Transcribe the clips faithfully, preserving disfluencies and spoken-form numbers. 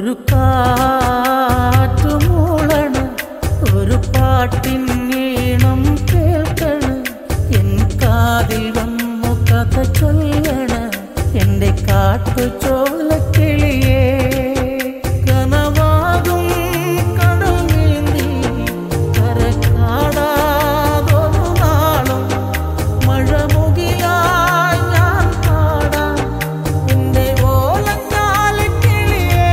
ഒരു കാറ്റു മൂളണ്, ഒരു പാട്ടിൻ ഈണം കേൾക്കണ്, എൻ കാതിൽ വന്നു കഥ ചൊല്ലണ് എൻ്റെ കാട്ടുചോലക്കിളിയേ. കനവാകും കടൽ നീന്തി കരക്കാടാതൊരു നാളും മഴമുകിലായി ഞാൻ പാടാം എൻ്റെ ഓലഞ്ഞാലിക്കിളിയേ.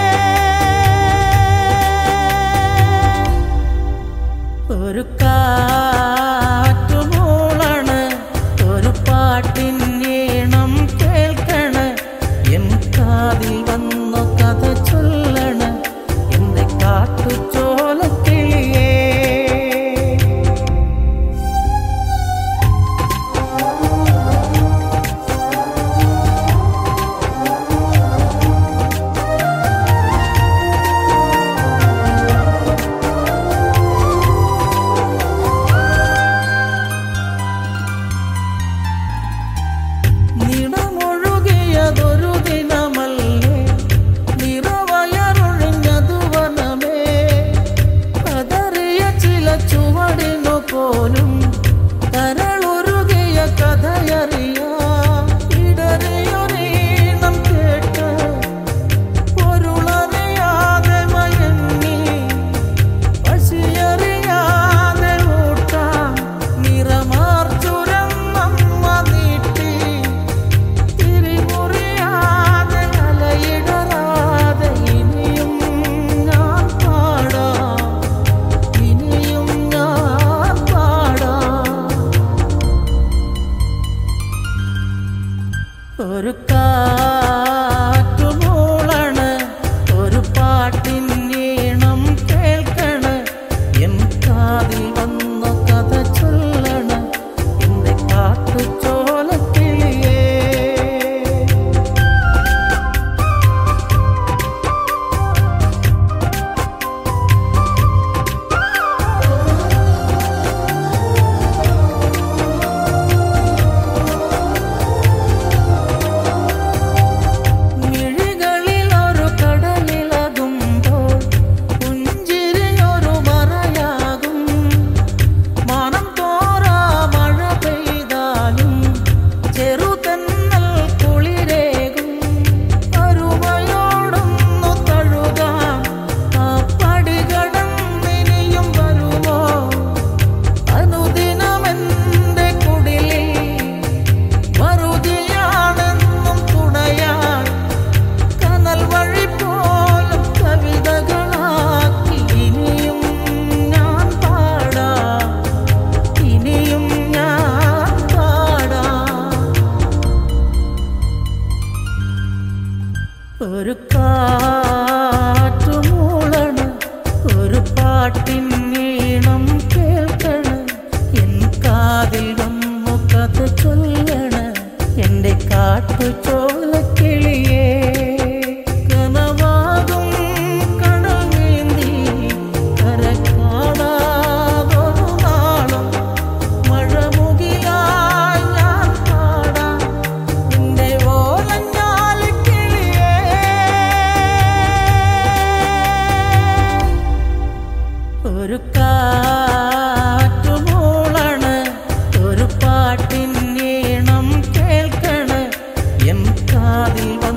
ഒരു കാറ്റു മൂളണ്, ഒരു പാട്ടിൻ ഈണം കേൾക്കണ്, എൻ കാതിൽ വന്നു കഥ ചൊല്ലണ് എൻ്റെ കാട്ടുചോലക്കിളിയേ. നിറമൊഴുകിയതൊരു ദിനമല്ലേ, നിറവയറൊഴിഞ്ഞതു വനമേ, പതറിയ ചില ചുവടിനു പോലും കരളുരുകിയ കഥയറിയാം. ഇടറിയൊരീണം കേട്ട് പൊരുളറിയാതെ മയങ്ങി, പശിയറിയാതെ ഊട്ടാം നിറമാർച്ചുരന്നമ്മ നീട്ടി, തിരിമുറിയാതെ അലയിടറാതെ ഇനിയും ഞാൻ പാടാം, ഇനിയും ഞാൻ പാടാം. ഒരു കാറ്റു മൂളണ്, ഒരു പാട്ടിൻ ഈണം കേൾക്കണ്, എൻ കാതിൽ വന്നു കഥ ചൊല്ലണ് എൻ്റെ കാട്ടുചോലക്കിളിയേ. മിഴികളിലൊരു കടലിളകുമ്പോൾ പുഞ്ചിരിയൊരു മറയാകും, മനം തോറാ മഴ പെയ്താലും ചെറുതെന്നൽ കുളിരേകും. അരുമയോടൊന്നു തഴുകാം ആ പടികടന്നിനിയും വരുമോ, അനുദിനമെൻ്റെ കുടിലിൽ മറുതിയാണെന്നും തുണയാൻ, കനൽ വഴി പോലും കവിതകളാക്കി ഇനിയും ഞാൻ പാടാം, ഇനിയും ഞാൻ പാടാം. ഒരു കാറ്റു മൂളണ്, ഒരു പാട്ടിൻ ഈണം കേൾക്കണ്, എൻ കാതിൽ വന്നു കഥ ചൊല്ലണ് എൻ്റെ കാട്ടുചോലക്കിളിയേ. കനവാകും കടൽ നീന്തി കരക്കാടാതൊരു നാളും മഴമുകിലായി ഞാൻ പാടാം എൻ്റെ ഓലഞ്ഞാലിക്കിളിയേ. ഒരു കാറ്റു മൂളണ്, ഒരു പാട്ടിൻ ഈണം കേൾക്കണ്, എൻ കാതിൽ